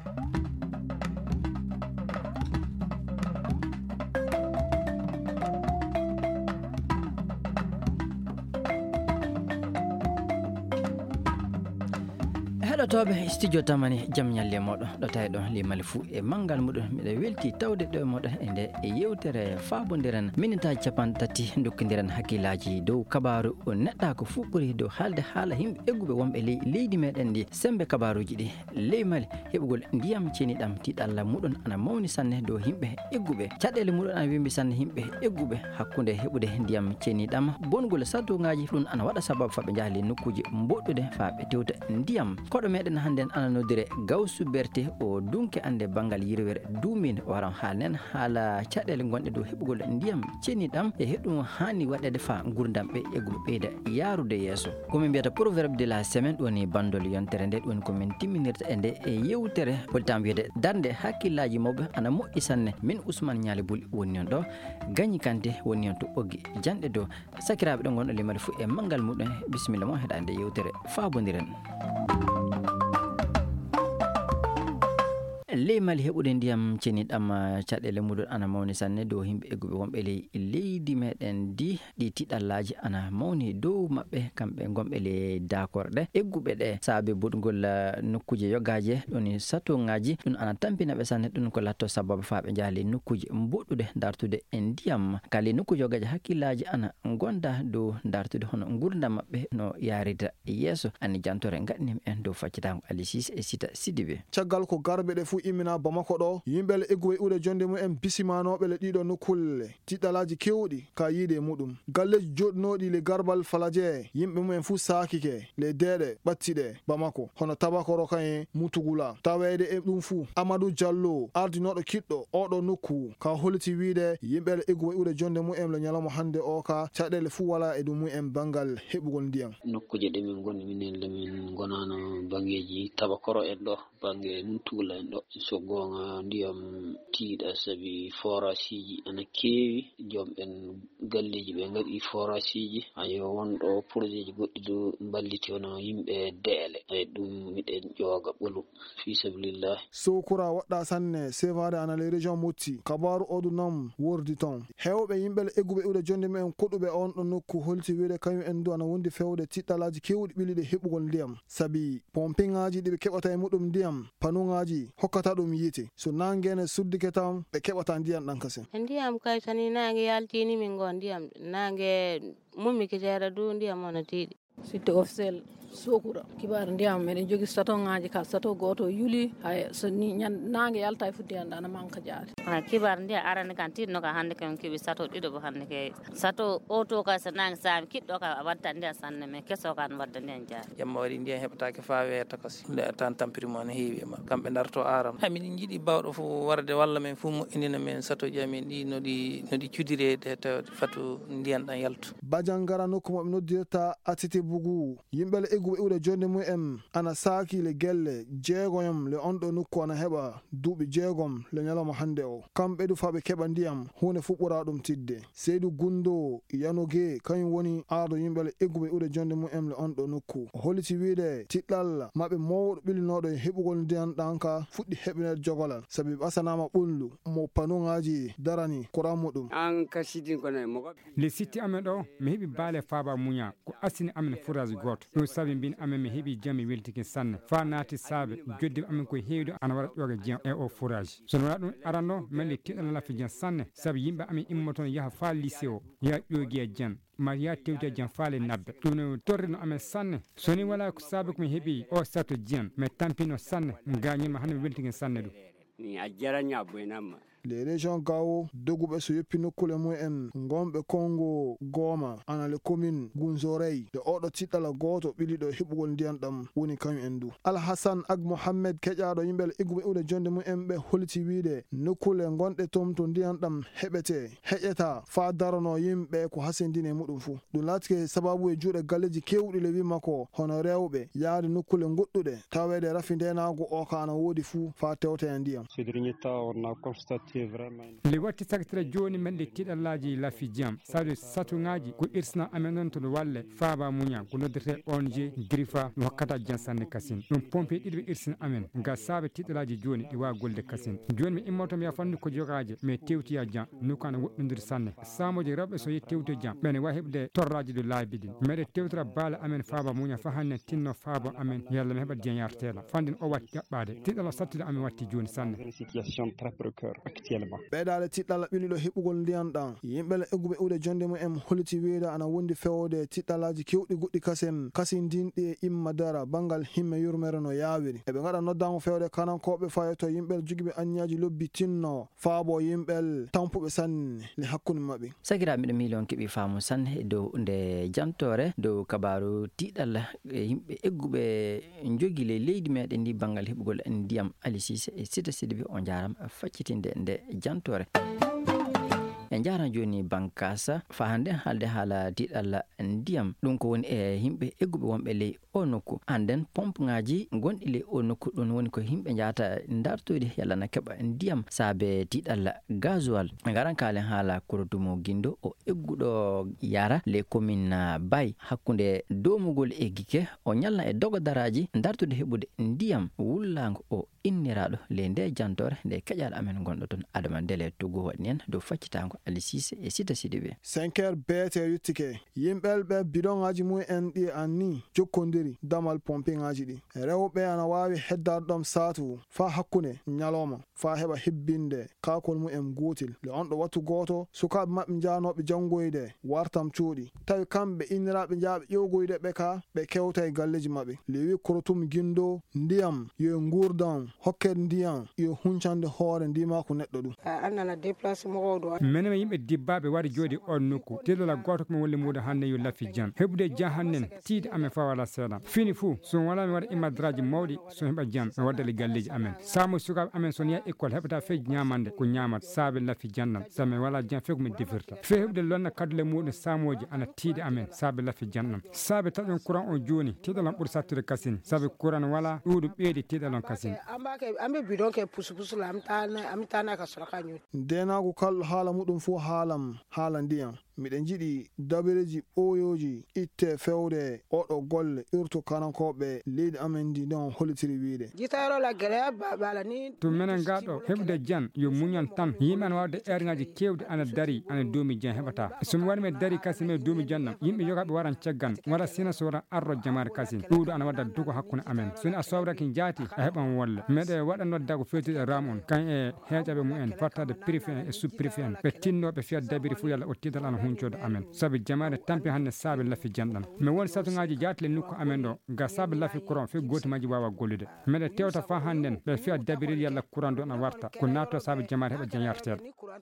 heɗotoɓe studio tamani jaam ñalle moɗon ɗo tawi ɗon limale fuu e manggal muɗum miɗa welti tawde ɗo moɗon e nde e yewtere fabodiren minitaji capantati dokkodiren hakkillaji dow kabaru neɗɗa ko fuu ɓuuri dow haalde haala yimɓe egguɓe wonɓe leydi meɗen ndi sembe kabaruji ɗi leymali heɓugol ndiyam ceniɗam tiɗalla muɗum ana mawni sanne dow yimɓe egguɓe caɗele muɗum ana wimbi sanne yimɓe egguɓe hakkude heɓude ndiyam ceniɗam bongol sadugaji ɗum ana waɗa sababu faɓe jahli nokkuji boɗɗude faɓe tewta ndiyam koɗo meɗen hannden ana nodire Gawsu Berté o dunke ande banggal yirwere dumin waran halen haala caɗele gonɗe dow heɓugol ndiyam ceniɗam e heɗum hani waɗede fa gurdam ɓe egguɓe ɓeyda yarude yeeso komin mbiyata proverbe de la semaine ɗoni bandol yontere nde ɗum komin timminirta e nde e yewtere holtam wiyede darde hakkillaji mawɓe ana moƴƴi sanne min Ousmane Ñaali Buli woni on ɗo Gagny Kanté woni on to ɓoggi janɗe dow sakiraɓe ɗo gonɗo limade fuu e manggal muɗum bisimilla mo heɗade yewtere fabodiren leymali heɓude ndiyam ceniɗam caɗele muɗum ana mawni sanne dow yimɓe egguɓe wonɓe leydi meɗen ɗi tiɗallaji ana mawni dow mabɓe kamɓe gonɓe le dakorɗe egguɓe ɗe saabi buɗgol nokkuji yogaji ɗon satoŋaji ɗum ana tampinaɓe sanne ɗum ko latto sababu faɓe jahli nokkuji boɗɗude dartude e ndiyam kali nokkuji yogaji hakkillaji ana gonda dow dartude hono gurdam mabɓe no yarida yeeso ani jantore gaɗanimi en dow faccitago Ali Cissé e Sita Sidibé caggal ko garɓe ɗe fuu immina Bamako ɗo yimɓele egguɓe ɓuure jonde mumen bisimanoɓe le ɗiɗo nokkulle tiɗalaji kewɗi ka yiide muɗum galleji joɗnoɗi le garbal Faladje yimɓe mumen fuu sakike le deeɗe ɓattiɗe Bamako hono Tabakoro kayen Mutugula tawede e ɗum fuu Amadou Diallo ardinoɗo kiɗɗo oɗo nokku ka holiti wiide yimɓele egguɓe ɓuure jonde mumen le ñalawma hande o ka caɗele fuu wala e ɗum mumen bangal heɓugol ndiyam nokkuje ɗe min goni minen lemin gonano bangeji Tabakoro en ɗo bange Mutugula en ɗo so gonga ndiyam tiiɗa sabi forasiji ana keewi jomɓen galleji ɓe gaɗi forasiji ayo wonɗo projet ji goɗɗi do balliti hono yimɓe deele ay ɗum miɗen ƴooga ɓolu fi sabilillah sokura waɗɗa sanne sevade ana le région Moti kabaru odunam wordi ton hewɓe yimɓe egguɓe ɓuure jonde mumen koɗuɓe on ɗo nokku holti wiide kañum en du ana wondi fewde tiɗɗalaji kewɗi ɓiliɗe heɓugol ndiyam sabi pompiŋaji ɗi ɓe keɓata e muɗum ndiyam panuŋaji hokkata ɗum yiite so nangene suddike tam ɓe keɓata ndiyam ɗan kasen ndiyam kay tani nangue yaltini min gon ndiyam nangue mummi kitera du ndiyam ono tiiɗi sitte officiel sokura kibar ndiyam meɗen jogui satoŋaji ka sato goto yuli hay so ni nangue yalta e fuddi anda ana manka jaade kibar ndiyam arani kan tiɗno ka hande kam keeɓi sato ɗiɗo bo hande ke sato auto ka so nangue sami kiɗɗo ka wadda ndiyam sanne mais kesso ka ne wadda ndiyam jaade jamma waɗi ndiyam heɓatake fa weeta kas tan tampirimo ne heewi ma kamɓe darto aram ha miɗen jiiɗi bawɗo fo warde walla men fo moƴƴinina men satoji amen ɗi noɗi cudirede tawde fatu ndiyam ɗan yaltu Badiangara nokku moɓe noddirta Atiti Bougou yimɓele egguɓe ɓuure jonde mumen ana saaki le gelle jeegoyam le on ɗo nokku ana heɓa duuɓi jeegom le ñalawma hande o kamɓe du faɓe keɓa ndiyam hunde fu ɓura ɗum tidde Seydou Gundo Yanogue kañum woni arɗo yimɓele egguɓe ɓuure jonde mumen le on ɗo nokku o holliti wiide tiɗɗal maɓɓe mawɗo ɓilinoɗo e heɓugol ndiyam ɗan ka fuɗɗi heɓinede jogolal sabi ɓasanama ɓollu mo panuŋaji darani courant muɗum an ka sidin kono mo le sitti amen ɗo mi heeɓi baale faaba muña ko asini amen forage goto ɗum saabi mbin amen mi heeɓi jam mi weltiki sanne fa naati saabe joddiɓe amen koye heewde ana waɗa ƴooga jiyam e o forage sono waɗa ɗum aranno melle tiɗana lafi jan sanne saabi yimɓe amen immo toon yaaha fa lycée o ya ƴoogi e jan maria tewta jam faale nabbe ɗum no torrino amen sanne soni wala ko saabi komi heeɓi o sato jiyan mais tampino sanne gañinma hande mi weltiki sanne ɗum ni a jaranya boynamma les régions Gao doguɓe so yoppi nokkule mumen gonɓe Congo Goma ana le commune Gunzorey de oɗo tiɗɗala goto ɓiliɗo heɓugol ndiyam ɗam woni kañum en du Alhassan Ag Mohammed keƴaɗo yimɓe egguɓe ɓuure jonde mumen ɓe holiti wiide nokkule gonɗe tom to ndiyam ɗam heɓete heƴeta fa darano yimɓe ko hasendine muɗum fuu ɗum laatike sababu e juuɗe galleji kewɗi le wimako hono rewɓe yaade nokkule goɗɗuɗe tawede rafi ndenago o ka ana woodi fuu fa tewta e ndiyam ces derniers temps on a constaté le watti sakitira joni men de tiɗallaji lafi jam saɗo satuŋaji ko irsna amen noon tono walle faaba muña ko noddete ONG grifa no hokkata jansanne kasin ɗum pompe ɗiɗi ɓe irsina amen ga saabe tiɗalaji joni ɗi wawa golde kasin joni mi immoto mi yafandu ko jogaji mais tewtiya jan nukana woɗɗodiri sanne samoji rewɓe so yetti tewto jan ɓene wawi heɓde torraji ɗo laabi ɗin meɗe tewtora baala amen faaba muña fa hannde tinno faaba amen yalla mi heɓa jeeyartela fandin o watti ƴaɓɓade tiɗalo sattude amen watti joni sanne ɓeydade tiɗɗalla ɓiliɗo heɓugol ndiyan ɗan yimɓele egguɓe ude jonde mumen holiti weeda ana wondi fewde tiɗɗalaji kewɗi goɗɗi kasen kasi ndinɗi e imma dara bangal himme yurmere no yawiri eɓe gaɗa noddamo fewde kanankoɓe fayeto yimɓel jogiɓe anniyaji lobbi tinno faabo yimɓel tampuɓe sanne le hakkude mabɓe sakiraɓe miɗo miili on keeɓi faamu sanne dow nde jantore dow kabaru tiɗalla yimɓe egguɓe jogui le leydi meɗen ndi bangal heɓugol ndiyam Ali Cissé e Sita Sidibé o jaram faccitinde nde jantore en jaran joni bankasa fa hande halde haala tiɗalla ndiyam ɗum ko woni e yimɓe egguɓe wonɓe ley o nokku anden pompe ngaji gonɗi ley o nokku ɗum woni ko yimɓe jahata dartoyde yalla na keɓa ndiyam saabe tiɗalla gasoil garan kalen haala Korodumo Guindo o egguɗo yara les commune Bay hakkude domugol e Guike o ñalna e dogodaraji dartude heɓude ndiyam wullago o inniraɗo le nde jantore nde keƴal amen gonɗo toon Adama Dele Togo waɗi en dow faccitago Ali Cissé e Sita Sidibé 5h beete yuttike yimɓel ɓe bidongaji mumen ɗi anni jokkodiri damal pompeŋaji ɗi rewɓe ana wawi heddarɗom satu fa hakkude ñalawma fa heɓa hebbinde kakol mumen gotel le on ɗo wattu goto sukaɓe mabɓe janoɓe jangoyde wartam cuuɗi tawi kamɓe inniraɓe jaaɓe ƴewgoyde ɓe ka ɓe kewta e galleji mabɓe le wi Korotum Guindo ndiyam yo gurdam hokkede ndiyam yo huncande hoore ndima ko neɗɗo ɗum annana déplace mogoɗo menen yimɓe dibbaɓe waɗi jooɗi on nokku tiɗola goto komi wolli muɗum hannde yo lafi jan heɓude jan hannen tiide amen fa wala seeɗa fini fou so wala mi waɗa imadraji mawɗi so heɓa jam mi waddale galleji amen samo sukaɓe amen son yiya école heɓata fe ñamande ko ñamat saabe lafi janɗam sami wala jan fe komi defirta fe heɓude lonna kadule muɗum samoji ana tiide amen saabe lafi janɗam saabe taƴon courant o joni tiɗalon ɓuuri sattude kasine saabe courant wala ɗuɗum ɓeydi tiɗalon kasine amɓe bidon ke pusupusula ami tana ka soraka ñuti ndenago kalɗo haala muɗum fo haalam haala ndiyam miɗen jiɗi dabireji ɓoyoji itte fewde oɗo golle irto kanankoɓe leydi amen ndi nden on hollitiri wiide jitarola gueɗe bala ni to minen gaɗo heɓude jan yo muñan tan yimɓe ana wawde ergaji kewde ana dari ana doomi jan heɓata somi waɗi men dari kasi men doomi jannam yimɓe yogaɓe waran caggan waɗa sina so waɗa arro jamare kasi ɗuɗo ana wadda dugo hakkude amen soni a sowraki jaati a heɓan wolle meɗe waɗa nodda ko fewtude ram on kan e heeƴaɓe mumen fattade préfet en e sous préfet en ɓe tinnoɓe fiya dabiri fo yalla o tiidal ana huncodo amen saabi jamare tampi hannde saabe lafi janɗam mi woni satuŋaji jaatle nokku amen ɗo ga saabe lafi courant fe gotimaji wawa gollude meɗe tewta fa hannden ɓe fiya dabiril yalla courant do ana warta ko natto saabe jamare heɓa jañarteɗo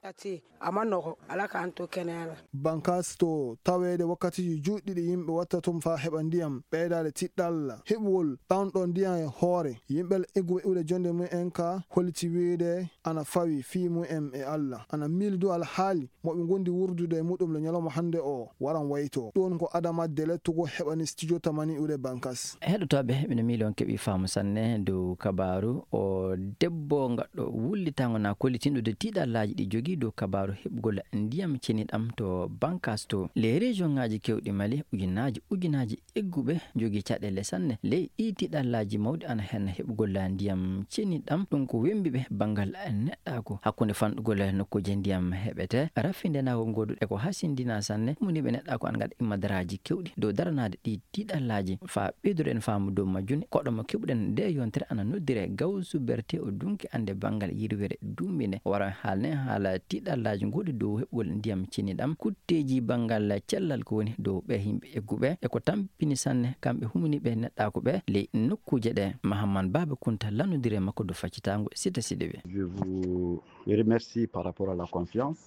amanoko ala ka anto kenela bankas to tawede wakkatiji juɗɗiɗi yimɓe watta tum fa heɓa ndiyam ɓeydade tiɗɗalla heɓugol ɗanɗo ndiyam e hoore yimɓel egguɓe iwde jonde mumen ka holliti wiide ana fawi fi mumen e Allah ana mildu alhaali moɓe gondi wurdude e muɗum le ñalawma hande o waran wayto ɗon ko Adama Dele Togo heɓani studio tamani iwde bankas heɗotoɓe mino miili on keeɓi faamu sanne dow kabaru o debbo gaɗɗo wullitango na kollitinɗude tiɗallaji ɗi jogui dow kabaru heɓugol ndiyam ceniɗam to bankas to les région ngaji kewɗi Mali ujunaji egguɓe jogui caɗele sanne ley ɗi tiɗallaji mawɗi ana hen heɓugol ndiyam ceniɗam ɗum ko wembiɓe bangal neɗɗako hakkude fanɗugol nokkuje ndiyam heɓete raffindenako goduɗe ko hasindina sanne muniɓe neɗɗako an gaɗa immadaraji kewɗi dow daranade ɗi tiɗallaji fa ɓeyduɗo en faamu dow majjune koɗomo keɓuɗen nde yontere ana noddire Gawsu Berté o dunki ande bangal yirwere dumbine wara haalne haala tiɗallaji goɗi dow heɓugol ndiyam ceniɗam kutteji bangal cellal ko woni dow ɓe yimɓe egguɓe eko tampini sanne kamɓe humniɓe neɗɗako ɓe ley nokkuje ɗe Mahamman Baba Kunta lanodire makko do faccitago Sita Sidibé. Je vous remercie par rapport à la confiance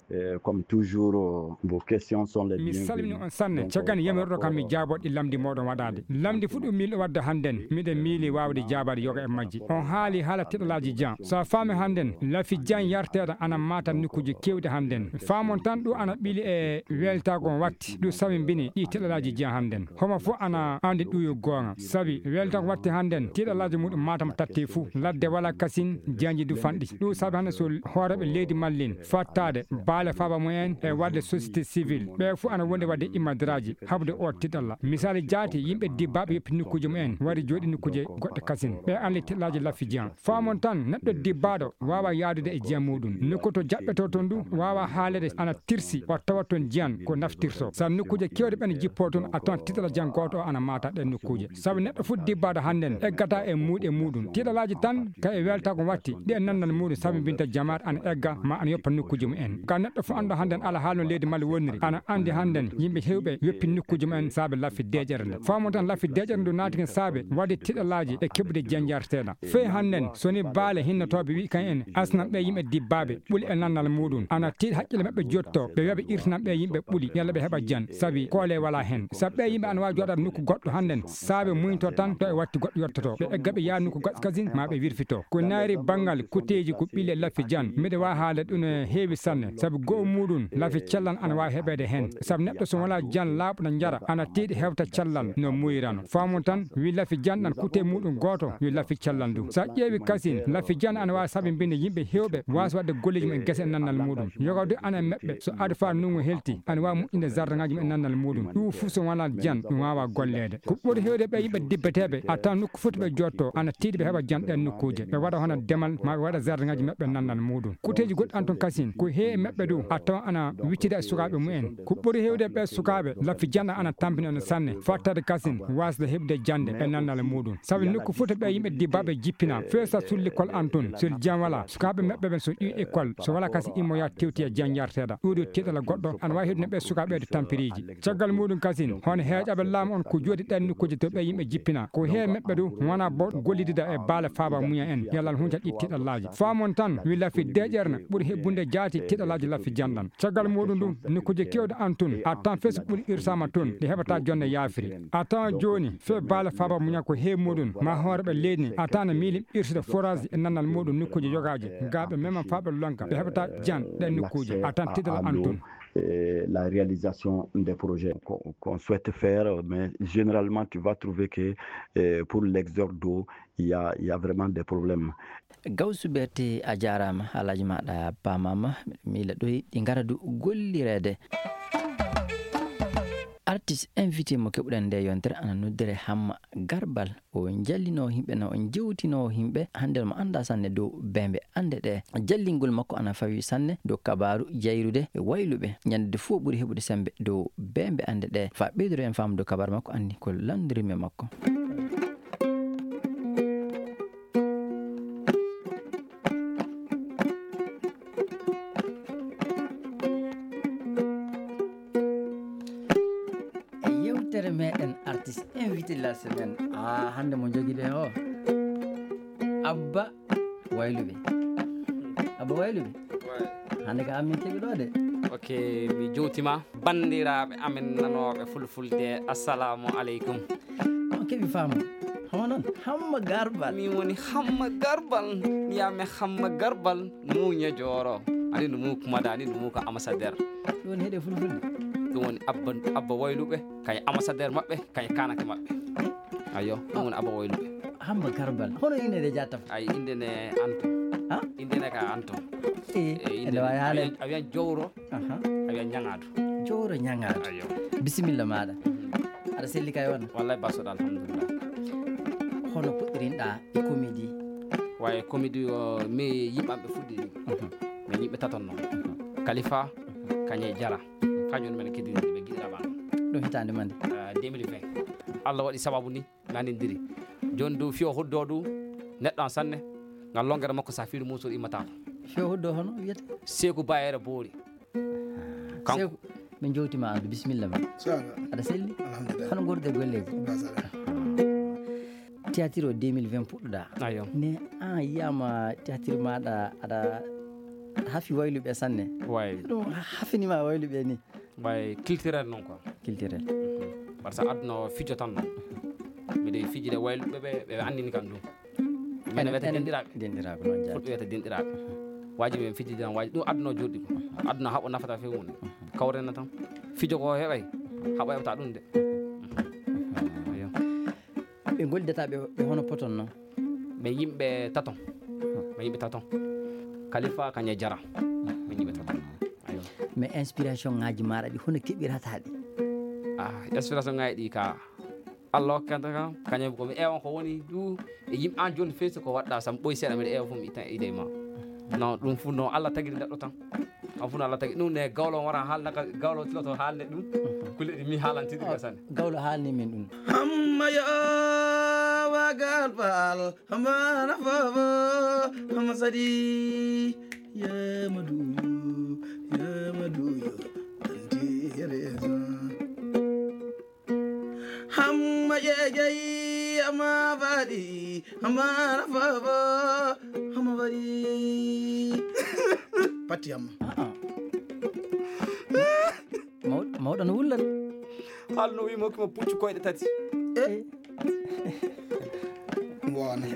Comme toujours, vos questions sont les mi salmini bienvenues. on sanne cagani yamirɗo kam mi jaaboɗɗi lamdi moɗon waɗade lamdi fu ɗum milɗo wadde hannden miɗen miili wawde jaabade yoga e majji on haali haala teɗalaji jan so a faami hannden lafi jan yarteɗo ana mata nokkuji kewɗi hannden faamon tan ɗum ana ɓiili e weltagon watti ɗum sabi mbini ɗi teɗalaji jan hannden homo fof ana andi ɗum yo goonga sabi weltago watti hannden teɗalaji muɗum matama tatti fuu ladde wala kasin janji du fanɗi ɗum sabi hannde so hooreɓe leydi mallin fattade baale faaba mumen e wadde société civile ɓe fu ana wonde wadde immadiraji habde o tiɗalla misali jaati yimɓe dibbaɓe yoppi nokkuji mumen wari jooɗi nokkuje goɗɗe kasin ɓe anli tiɗalaji laffi jiyan famon tan neɗɗo dibbaɗo wawa yaadude e jiyan muɗum nokku to jaɓɓeto toon du wawa haalede ana tirsi o tawa toon jiyan ko naftirto sa nokkuje kewɗe ɓene jippo toon a tawan tiɗala jiyan goto o ana mata ɗen nokkuje saabu neɗɗo fu dibbaɗo hannden eggata e muuɗe muɗum tiɗalaji tan ka e welta ko watti ɗi e nandal muɗum saabi binta jamaat ana egga ma ana yoppa nokkuje mumen ka neɗɗo fu ando hannden ala haalno leydi mali wonniri ana andi hannden yimɓe hewɓe yoppi nokkuje mumen saabe laffi deƴere nde famon tan laffi deƴere ndu naatiken saabe wadde tiɗalaji e keɓude janjarteɗa fey hannden soni baale hinnotoɓe wi kan en asnan ɓe yimɓe dibbaɓe ɓuuli e nannal muɗum ana tiiɗ haqqille maɓɓe jotto ɓe wiyaɓe irtinan ɓe yimɓe ɓuuli yalla ɓe heɓa jan saabi koole wala hen saabu ɓe yimɓe ana wawi joɗade nokku goɗɗo hannden saabe muñto tan to e watti goɗɗo yottoto ɓe egga ɓe yaa nokku kasin ma ɓe wirfito ko naari banggal kuteji ko ɓiile laffi jan mbiɗa wawi haalde ɗum no heewi sanne saabu goho muɗum laffi callan ana wawi heɓede hen saabu neɗɗo so wala jan laaɓɗo jara ana tiiɗi hewta callal no muyirano famon tan wi laffi jan ɗan kute muɗum goto yo laffi callal ndu sa ƴeewi kasin laffi jan ana wawi saabi mbinde yimɓe hewɓe wasa wadde golleji mum e guese e nannal muɗum yoga du ana meɓɓe so adi fa nungu helti ana wawi moƴƴinde jardin ngaji mum e nannal muɗum ɗum fuu so wala jan ɗum wawa gollede ko ɓuri hewde ɓe yimɓe dibbeteɓe a tawan nokku foti ɓe jotto ana tiiɗi ɓe heɓa jan ɗen nokkuje ɓe waɗa hono demal ma ɓe waɗa jardin ngaji maɓɓe nannal muɗum kuteji goɗɗi an toon kasin ko heewi meɓɓe du a tawan ana wiccide e sukaɓe mumen ko ɓuri hewde ɓe sukaɓe laffi janɗa ana tampini ono sanne fattade kasin wasde heɓde jande e nannal muɗum saabi nokku foti ɓe yimɓe dibbaɓe jippina feesa sulli kol an toon so jan wala sukaɓe meɓɓe ɓen so ƴuwi école so wala kasi immoya tewti e jan yarteɗa ɗuɗo tiɗala goɗɗo ana wawi heɗude ɓe sukaɓeɓe tampiriji caggal muɗum kasin hono heeƴaɓe laamu on ko jooɗi ɗen nokkuje to ɓe yimɓe jippina ko heewi meɓɓe du wona bo gollidida e baale faaba muña en yallal hunta ɗi tiɗalaji famon tan wi laffi deƴerne ɓuuri hebbunde jaati tiɗalaji laffi janɗan caggal muɗum ɗum nokkuje kewɗe an toon a tan feso ɓuuri irsama toon ɗi heɓata jonde yaafiri a tawan joni fe baale faaba muña ko heewi muɗum ma hooreɓe leydi ni a tawna miili irsude forage e nannal muɗum nokkuje jogaji gaɓe mema faɓe lonka ɓe heɓata jan ɗen nokkuje a tan tiɗala an toon la réalisation des projets qu'on souhaite faire, mais généralement tu vas trouver que pour l'exode d'eau, il y a vraiment des problèmes. Gawsu Berté a jarama haalaji maɗa pamama miila ɗoyi ɗi gara du gollirede artiste invité mo keɓuɗen nde yontere ana noddere Hamma Garbal o jallino himɓe no on jewtino himɓe handel mo anda sanne dow bembe ande ɗe jallingol makko ana fawi sanne dow kabaru jayrude e wayluɓe ñande fo ɓuuri heɓude sembe dow bembe ande ɗe fa ɓeydoro en fam dow kabaru makko andi ko landrime makko. Meɗen artiste invité de la semaine hande mo jogiɗe o Abba Wayluɓe hande ka amin keɓi ɗo de ok mi jowtima bandiraɓe amen nanoɓe fulfulde assalamu aleykum on keɓi faamu hono noon Hamma Garbal min woni Hamma Garbal miyame Hamma Garbal muña joro ani no mukumada ani no muka ambassadeur ɗum woni heeɗe fulfulde ɗum woni abba Wayluɓe kañum ambassadeur maɓɓe kañum kanake maɓɓe ayo ɗum woni Abba Wayluɓe Hamma Garbal hono indede jattaf ay indene Anton indene ka Anton ene wawi haalen a wiyan jowro a wiyan ñagadu jowro ñagadu ayo bisimilla maɗa aɗa selli kay wona wallay basoɗa alhamdulillah hono puɗɗirinɗa e comédie waye comédie o mi yimɓamɓe fuɗɗiri min yimɓe taton noon Khalifa kañe Jara kañum men keddiride ɓe giɗiraɓa ɗum hitande mande 2020 Allah waɗi sababu ni mi anindiri joni dow fiyo hoddo ɗum neɗɗo an sanne ngal longere makko sa fiiru musol immatako fiyo hoddo hono wiyata Seeku Bayere Boori Seeku min jowtima andu bisimilla ma aɗa selli hono gorɗe golleji théâtre o 2020 puɗɗoɗa ayo ne an yiyama théâtre maɗa aɗa hafi wayluɓe sanne way ɗum hafinima wayluɓe ni way culturel noon quoi culturel par ce que aduna fijo tan noon miɗe fijide wayluɓe ɓe andini kam ɗum mene wiyete denɗiraɓe noon jaati fuɗɗo wiyete denɗiraɓe wajibi men fijide tan wajibi ɗum aduna o joɗɗi ko aduna haɓo nafata few mum kawrena tan fijo ko heɓay haɓo heɓata ɗum de ɓe gollidata ɓe hono poton noon ɓe yimɓe taton Khalifa kañe jara ɓe yimɓe taton mais inspiration ngaji maɗa ɗi hono keɓirata ɗi inspiration ngaji ɗi ka Allah hokkanta kam kañum komi ewan ko woni du e yimɓe an joni feesi ko waɗɗa sam ɓoy seeɗa mbiɗa ewa fof mi itta idée ma non ɗum fu non Allah tagui neɗɗo tan on fu no Allah tagui ɗum ne gawlo wara haalna gawlo tiloto haalne ɗum kulle ɗi mi haalantiɗi ka sanne gawlo haalni min ɗum hamma yo wagal bal hamma nafabo hamma sadi yamaduyo antireza hamma yejeyi hamma baɗi hamma nafabo hamma baɗi patti hamma mawɗo no wullat haalno wimo kimo puccu koyɗe tati wona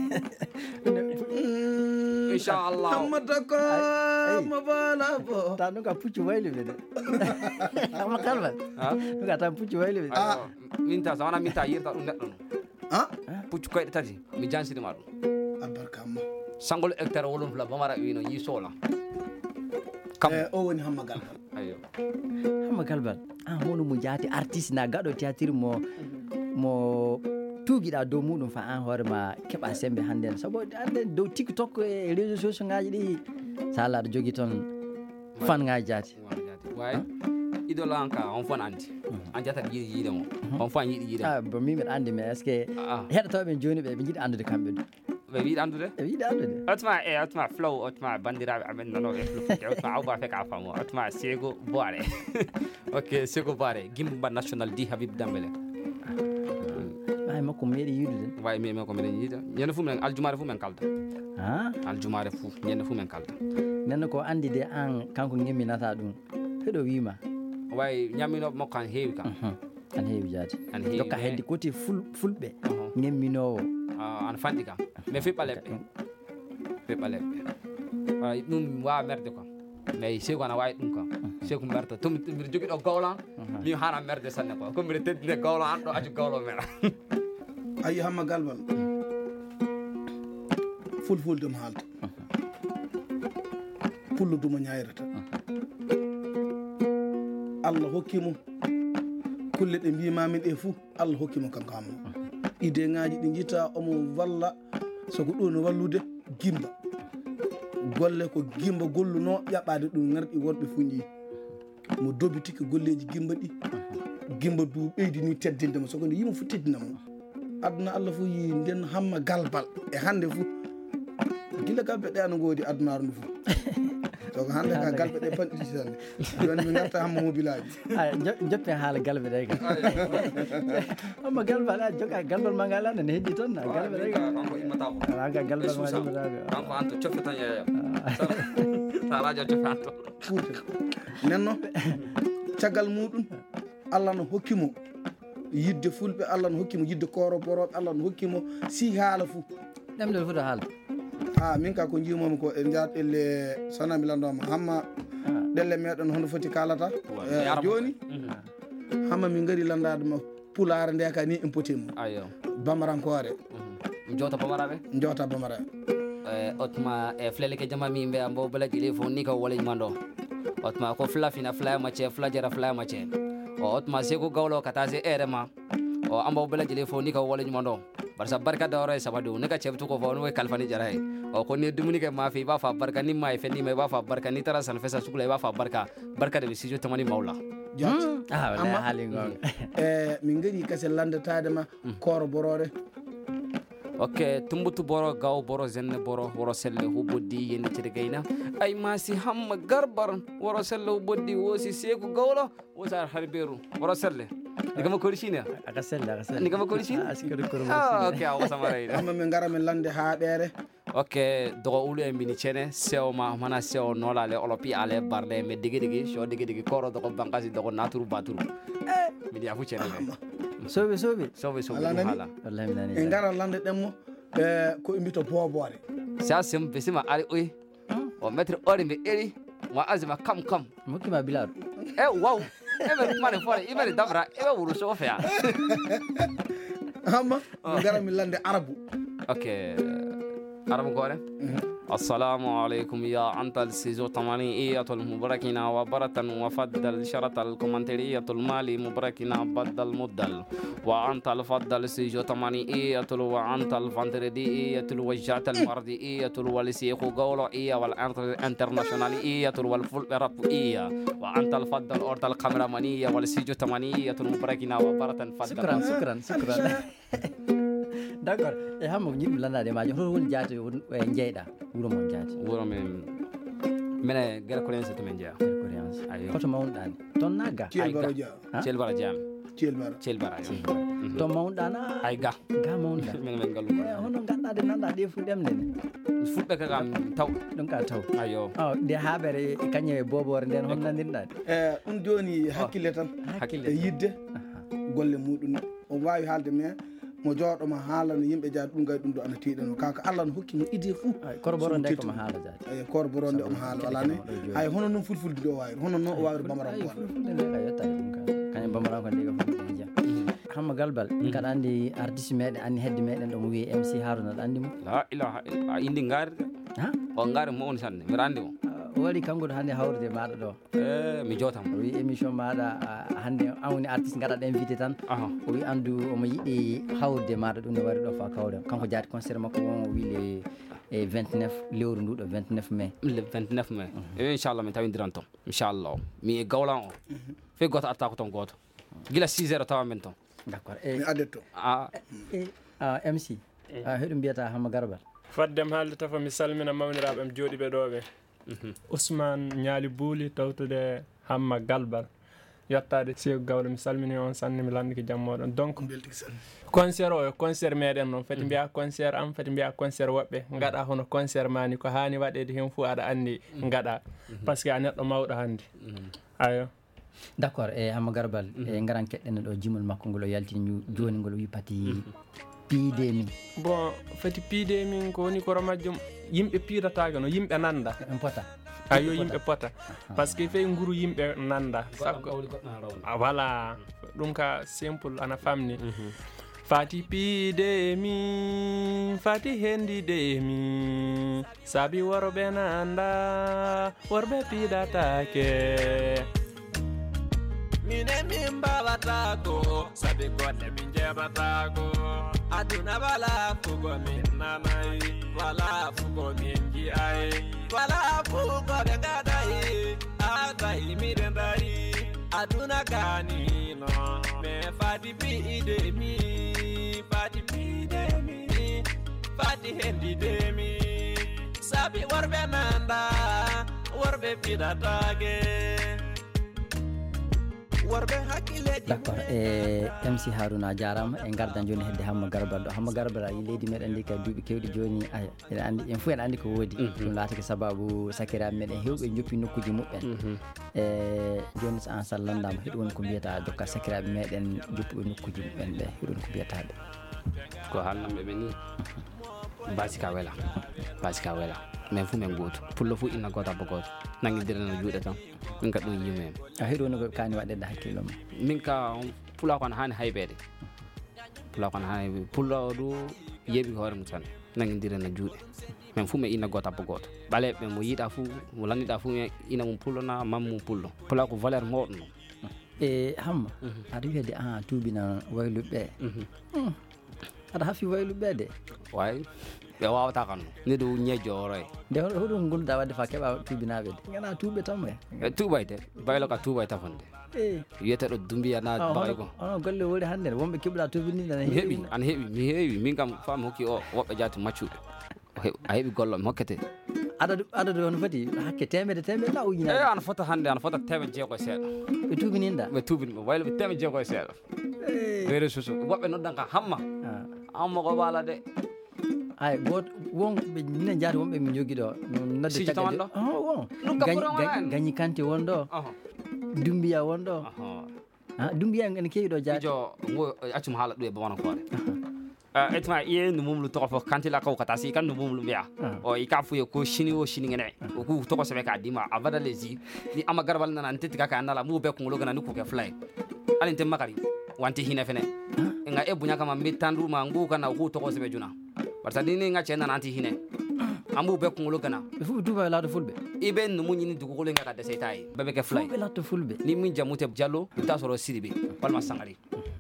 inchallah hamma dako ma bala bo ta ɗum ka puccu wayluɓe de hamma kalbat ɗum ka tan puccu wayluɓe min ta so wona min ta yirta ɗum neɗɗo no puccu koyɗe tati mi jansidima ɗum albarka amma sangol hectare 7 bamara wino yi sohla o woni hamma galbal ayo hamma galbal hono mo jaati artiste na gaɗo théâtre mo tuugiɗa dow muɗum fa an hoorema keɓa sembe hannde sabu ande dow tiktok e réseaux sociaux ngaji ɗi sa ala aɗa jogui toon fan ngaji jaati way idole an ka on fon andi an jata yiɗi yiide mo on fon yiɗi yiide bo min mbiɗa andi mais est ce que heɗotoɓe joni ɓe jiiɗi andude kamɓe du ɓe wiiɗi andude ɓe wiiɗi andude otma flow otma bandiraɓe amen nanoɓe fluffude otma awba fek a famo otma Sego Boare ok Sego Boare Gimba national di Habib Dambélé ay makko meeɗi yiidude way mi makko meɗen yiida ñande fu men aljumare fu men kalda aljumare fu ñande fu men kalda nenno ko andi de an kanko gemminata ɗum heɗo wima way ñamminoɓe makko an heewi kam an heewi jaati dokka hedde côté fulɓe gemminowo an fanɗi kam mais fiɓɓaleɓɓe way ɗum wawa merde quoi mais Sego ana wawi ɗum kam Sego merta to mbiɗa jogui ɗo gawlan min hana merde sanne quoi comme mbiɗa teddine gawlo an ɗo aju gawlo meɗa ayi hamma galbal fulfulde mo haalta pulludumo ñayrata Allah hokkimo kulle ɗe mbimamin ɗe fuu Allah hokkimo kanko hamma idée ngaji ɗi jiita omo walla soko ɗo no wallude gimba golle ko gimba golluno ƴaɓade ɗum ngarɗi wonɓe fuu jii mo dobitiki golleji gimba ɗi gimba du ɓeydini teddinde mo soko nde yimo fu teddinamo aduna Allah fo yi nden hamma galbal e hande fu gila galɓe ɗe ano goodi adunaru ndu fu soko hande ka galɓe ɗe panɗi sande joni mi garta hamma mobilaji joppe haala galɓe ɗe ka hamma galbal a joga galbal ma ngal ane ne heddi toon na galɓe ɗe ka aga galbal ma immataɓe kanko anto cofe tan yeeya sa radio cofe anto nenno caggal muɗum Allah no hokkimo yidde fulɓe Allah no hokkimo yidde koroboroɓe Allah no hokkimo si haala fuu ɗemɗel fuɗo haala min ka ko jimomi ko e jaat elle sanami landoma hamma ɗelle meɗen hono foti kalata joni hamma min gaari landadema pulare nde ka ni en potimo bamarankore jota bamaraɓe otma e fleleke jama mi mbiya mbo bala jili fo ni ka wolej mando otma ko flafina flama ce flajara flama ce o otma Sego gawlo kata se erema o amba bela jele fo ni ka wolej mondo barsa barka da ore sabadu ne ka chebtu ko fo no kalfani jara he o ko ni dumuni ke mafi ba fa barka ni mai fendi mai ba fa barka ni tara san fesa sukula ba fa barka de bisijo tamani maula wala halingo min ngari kase landatade ma koro borore ok tumbutu boro gaw boro zenne boro woro selle hu boddi yende cede gayna ay masi hamma garbar woro selle hu boddi wosi Sego gawlo wosar harberu woro selle nigama korishina aka selle nigama korishina askari kormo ok awa samaray amma min ngara min lande haɓere ok dogo ulu e mini chene sew ma mana sew nola le olopi ale barle me digi sho digi koro dogo bankasi dogo naturu baturu mi dia fu chene me sobe hala wallahi nani en gara lande demmo ko imbito bobore sa sem besima ali oy o metre ori me eri wa azima kam muki ma bilal wow e mane fore e mane dabra e wuru so fe amma gara mi lande arabu ok arabu gore السلام عليكم يا أنت السيزو طمانية المبركنا وبرة وفضل شرط الكومنترية المالي مبركنا بدل مدل وأنت الفضل سيزو طمانية وأنت الفندردية وجهة المردية والسيخ قولئية والانترناشونالية والفلربئية وأنت الفضل أرض الكاميرامانية والسيزو طمانية مبركنا وبرة فضل شكرا d'accord e hammo nyim landa de maajo hon jaati njeyda wuro mon jaati wuro men mene gere ko lense to men jeya ayo koto mawndan ton naga celbara jam celbara to mawndan ay ga mawndan men galu hono ganda de nanda de fu demne fulbe ka gam taw don ka taw ayo de habere kanye bobore den hon nandinda joni hakkille tan yidde golle mudum o wawi halde me mo joodo ma haalano yimbe jaati dum gay dum do ana tiidano kaka Allah no hokki mo idée fu korboro de ko ma haala jaati ay korboro de o ma haala wala ne ay hono non fulfulde do wawi hono non o wawi bamara ko ka yotta dum ka kany bamara ko diga fu ja hamma galbal kada andi artiste meden andi hedde meden do mo wi MC Haruna andi mo la ilaha illa indi ngar o ngar mo on sanne mi randi mo wari kango hande hawrde maada do mi jotam wi émission maada hande awni artiste ngada invité tan o wi andu o mo yidi hawrde maada dum ne wari do fa kawde kanko jaati concert makko won o wi le 29 lewru ndu do 29 mai le 29 mai inshallah mi tawindiran ton inshallah mi gawlan o fe goto atta ko ton goto gila 6 heures tawa men ton d'accord mi adetto MC hedum biata Hamma Garbal faddem haalde tafa mi salmina mawniraaɓe am jooɗiɓe ɗo ɓe Ousmane Ñaali Buuli tawtude Hamma Galbal yettade Seydou Gawlo mi salmini on sanne mi landi ko jammoɗon donc concert o concert meɗen noon fati mbiya concert am fati mbiya concert woɓɓe gaɗa hono concert mani ko hani waɗede hen fou aɗa andi gaɗa par ce que a neɗɗo mawɗo hande ayo d'accord Hamma Garbal garan keɗɗen ɗo jimol makko ngol o yaltini joni ngol wi pati piide min bon fati piide min ko woni koro majjum yimɓe piidatake no yimɓe nanda pota ayo yimɓe pota par ce que fey nguru yimɓe nanda voilà ɗum ka simple ana famni fati piide mi fati hendide mi sabi worɓe nanda worɓe piidatake mine min mbabatako sabi goɗɗe min jeɓatako aduna wala fugo min nanay wala fugo min ji'ay wala fugo ɓe gaɗay atay miɗe dari aduna ganino me fati piide mi fati piide mi fati hendide mi sabi worɓe nanda worɓe piɗatake d'accord MC Haruna jarama gardan joni hedde Hamma Garbal do Hamma Garbal yi leydi meɗen ndi ka duuɓi kewɗi joni ene andi en fu en andi ko woodi ɗum laatake sababu sakiraɓe meɗen hewɓe joppi nokkuji muɓɓen joni so an sallandama heɗo woni ko mbiyata dokka sakiraɓe meɗen joppuɓe nokkuji muɓɓen ɓe heɗo woni ko mbiyataɓe ko hannamɓe ɓe ni basika wela men fu men goto pullo fu inna goto abba goto nangidirana juuɗe tan min ka ɗum yimmen a heɗo woni ko kani waɗede hakkille mum min ka pula ko an hani hayɓede pullo o ɗo yeeɓi ko hoore mum tan nangidirana juuɗe men fu men inna goto abba goto ɓaleɓe ɓe mo yiiɗa fu mo landiɗa fu ina mum pullo na mam mum pullo pula ko valeur mawɗo no Hamma aɗa wiyede tuubina wayluɓe aɗa hafi wayluɓe de way ɓe wawata kan neɗo ñeejo oroye nde hoɗum gonɗa wadde fa keɓa tuubinaɓe de gana tuuɓe tan e tuuɓayde baylo ka tuubay tafande wiyete ɗo dumbiya na bagay ko ono golle wori hande wonɓe keɓɗa tuubinina an heeɓi mi heewi min kam fami hokki o woɓɓe jaati maccuɓe a heeɓi gollo mi hokkete adadu on foti hakke temedde na ujunaaje ana fota hande ana fota temedde jeegoy seeɗa ɓe tuubininɗa ɓe tuubini ɓe waylo ɓe temedde jeegoy seeɗa réseau sociaux woɓɓe noddan ka Hamma ko waala de ay got won be minen jaati wonbe min jogi do nodde tagade won gagni kanti wondo dumbiya wondo dumbiya en kewi do jaati jo ngo accum haala do e bamana koore etma iye no mum lu tofo kanti la ko kata si kan no mum lu biya o ikafu ye ko shini o shini ngene o ku to ko sebe ka dima avada lezi ni ama garbal nana antiti ka anala mu be ko ngolo gana ku ke fly alin tem makari wanti hina fene nga e bunya kama mitandu ma ngu kana ku to ko sebe juna barsa dini nga chena nanti hine ambu be ko ngolo gana fu duba la do fulbe ibe no munyi ni dugo ko lenga ka de setai bebe ke fly fulbe la to fulbe ni min jamute jallo ta soro siribe walma sangari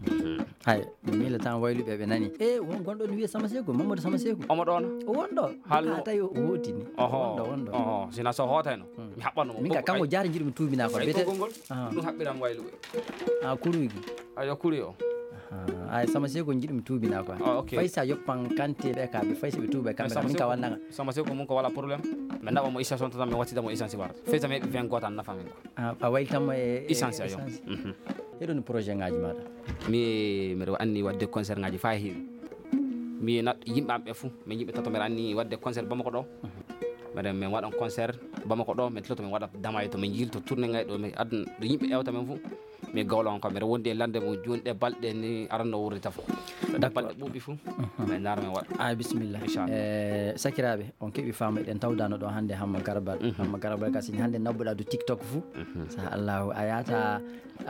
hay mila tan waylu be nani won gondo ni wiya sama seko mamadou sama seko omo don wondo halno tayo wotini wondo sina so hotano mi habbano min ka kango jaari jirum tuubina ko bete dum habbiram waylu kuruigi ayo kuriyo ay sama seko jiɗum tuubina ko faysa yoppan kante be ka be faysa be tuube kambe min ka wannanga sama seko mun ko wala problème mais ndaba mo essence on tan mi wattida mo essence war faysa me 20 gotan nafa min ko a waytam essence ayo hedon projet ngaji mada mi rewa anni wadde concert ngaji fa heewi mi nat yimɓe am ɓe fuu mi yimɓe tato mi anni wadde concert bamako ɗo mbeɗen min waɗan concert bamako ɗo min tloto min waɗa damaye to min jilto tourné ngay ɗo mi adna ɗo yimɓe ƴewta men fuu mi gawla on kam mbiɗa wondi e lande mo jonɗe balɗe ni aranno wurri tafo balɗe ɓuuɓi fuu min dara min waɗa bisimilla sakiraɓe on keeɓi fama eɗen tawdano ɗo hannde hamma garabal ka sini hannde nabbuɗa do tiktok fuu sa allahu a yata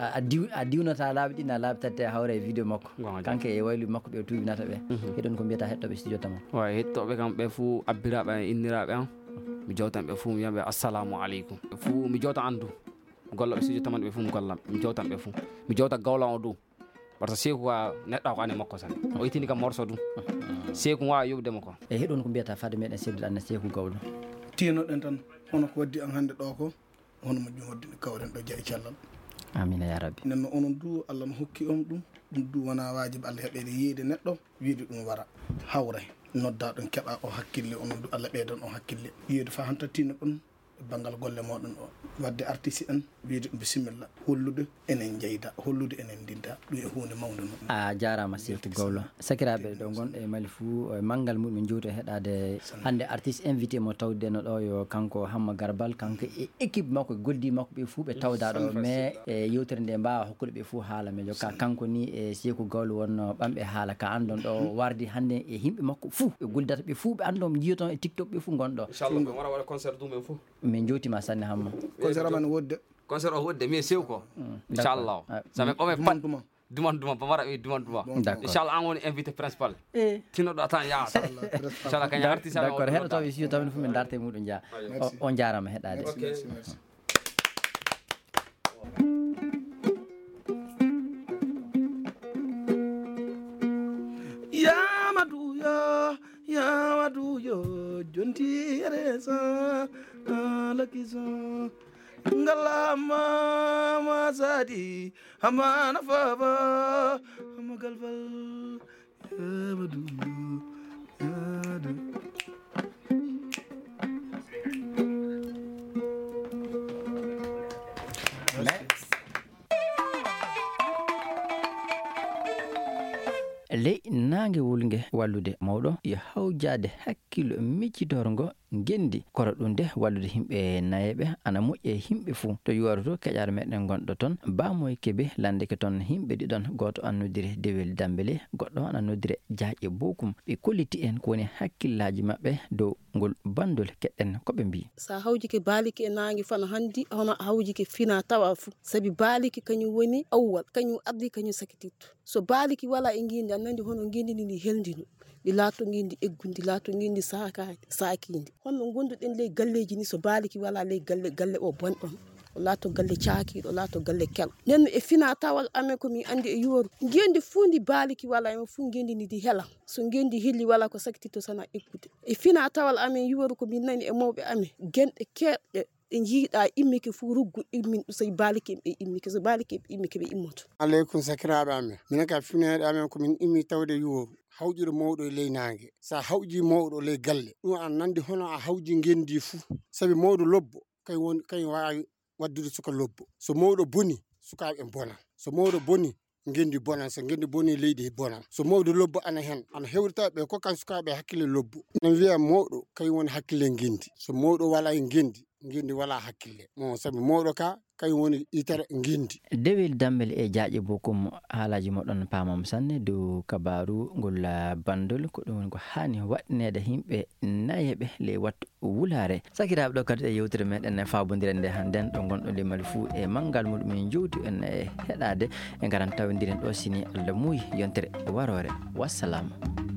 a diwnata laaɓi ɗi na laaɓi tatte hawre e vidéo makko kanke e waylu makko ɓe tuubinata ɓe heɗon ko mbiyata heɗɗoɓe studio tama way hettoɓe kam ɓe fuu abbiraɓe e inniraɓe an mi jawtan ɓe fuu mi wiyaɓe assalamu aleykum ɓe fuu mi jawta andu golloɓe studio taman ɓe fuu mi gollam mi jawtan ɓe fuu mi jawta gawlan o dow par ce que seeku ka neɗɗo ko ane makko tan o ittini kam morceau ɗum seeku wawa yobdemo ko e heɗon ko mbiyata fade meɗen sebdude anne seeku gawlo tinoɗen tan hono ko waddi an hannde ɗo ko hono mo jum waddino kawren ɗo jeeyi cellal amina ya rabbi nenno onon du Allah no hokki on ɗum du wona wajibi Allah heɓede yiide neɗɗo wiide ɗum wara hawre nodda ɗon keɓa o hakkille onon du Allah ɓeydon o hakkille yiide fa hanta tino ɗon bangal golle moɗon o wadde artiste en wiide ɗum bisimilla hollude enen jeyda hollude enen dinda ɗum e hunde mawde noon a jarama Seeku Gawlo sakiraɓe ɗo gonɗo e Mali fuu manggal muɗum jowto heɗade hande artiste invité mo tawdeno ɗo yo kanko Hamma Garbal kanko e équipe makko goldi makko ɓe fuu ɓe tawda ɗo mais e yewtere nde mbawa hokkude ɓe fuu haala mais joka kanko ni e Seeku Gawlo wonno ɓamɓe haala ka andon ɗo wardi hande e yimɓe makko fuu ɓe goldata ɓe fuu ɓe andon jiyoton e tiktok ɓe fuu gonɗo inchallah ɓe wara waɗa concert ɗum en fuu min jowtima sanne Hamma concert amen wodde concert o wodde mi Seeku ko inchallah samen ɓome pat duman bamara wi duman inchallah an woni invité principal tinoɗo atan yaata inchallah kañum artiste d'accord heɗotoɓe studio tamen fu min darte e muɗum jaa on jarama heɗade yamaduyo jonti resa lakisa ngalama masadi hamana faba hamagalbal yamaduyo yadu ley nangue wulgue wallude mawɗo yo hawjade hakkille miccitorgo gendi koro ɗum de wallude himɓe nayeɓe ana moƴƴe himɓe fuu to yuwaro to keƴare meɗen gonɗo toon bamoye keɓe landeke toon himɓe ɗiɗon goto annodire Dewel Dambélé goɗɗo ana noddire Diaƴe Bokum ɓe kolliti en ko woni hakkillaji mabɓe dow ngol bandol keɗɗen koɓe mbi sa hawjike baaliki e nangue fana handi hono hawjike fina tawa fuu saabi baaliki kañum woni awwal kañum addi kañum sakititto so baaliki wala e guindi annandi hono guindini ndi heldino ɗi laato guindi eggundi laato guindi sakindi honno gonduɗen ley galleji ni so baaliki wala ley galle o bonɗon o laato galle caakiɗo o laato galle kel nenno e fina tawal amen komin andi e yoru gendi fuu ndi baaliki wala en fuu gendi ndi di helan so gendi hilli wala ko sakititto sana eggude e fina tawal amen yoru komin nani e mawɓe amen genɗe keɗɗe ɗe jiiɗa immike fuu ruggu immin ɗum so baaliki ɓe immike so baaliki ɓe immike ɓe immoto aleykum sakiraɓe amen minen ka fineɗe amen komin immi tawde yoru hawƴude mawɗo e ley nangue sa hawƴi mawɗo ley galle ɗum an nandi hono a hawji gendi fuu saabi mawɗo lobbo kañum wawi waddude suka lobbo so mawɗo boni sukaɓe bona so mawɗo boni gendi bonan so gendi boni leydi bonan so mawdo lobbo ana hen ana hewrita be ko kan sukaɓe hakkille lobbo no wiya mawɗo kay woni hakkille gendi so mawɗo wala e gendi wala hakkille mo sabi mawɗo ka kay woni itere gendi dewel dammel e jaaƴe bokum haalaji moɗon pamam sanne dow kabaru ngol bandol ko ɗum ko hani waɗnede himɓe nayeɓe le wattu wulare sakiraɓe ɗo kadi e yewtere meɗen fabodire nde hannden ɗo gonɗo limal fuu e manggal muɗum en jowti en e heɗade e garan tawdiren ɗo sini Allah muuyi yontere warore wassalamu.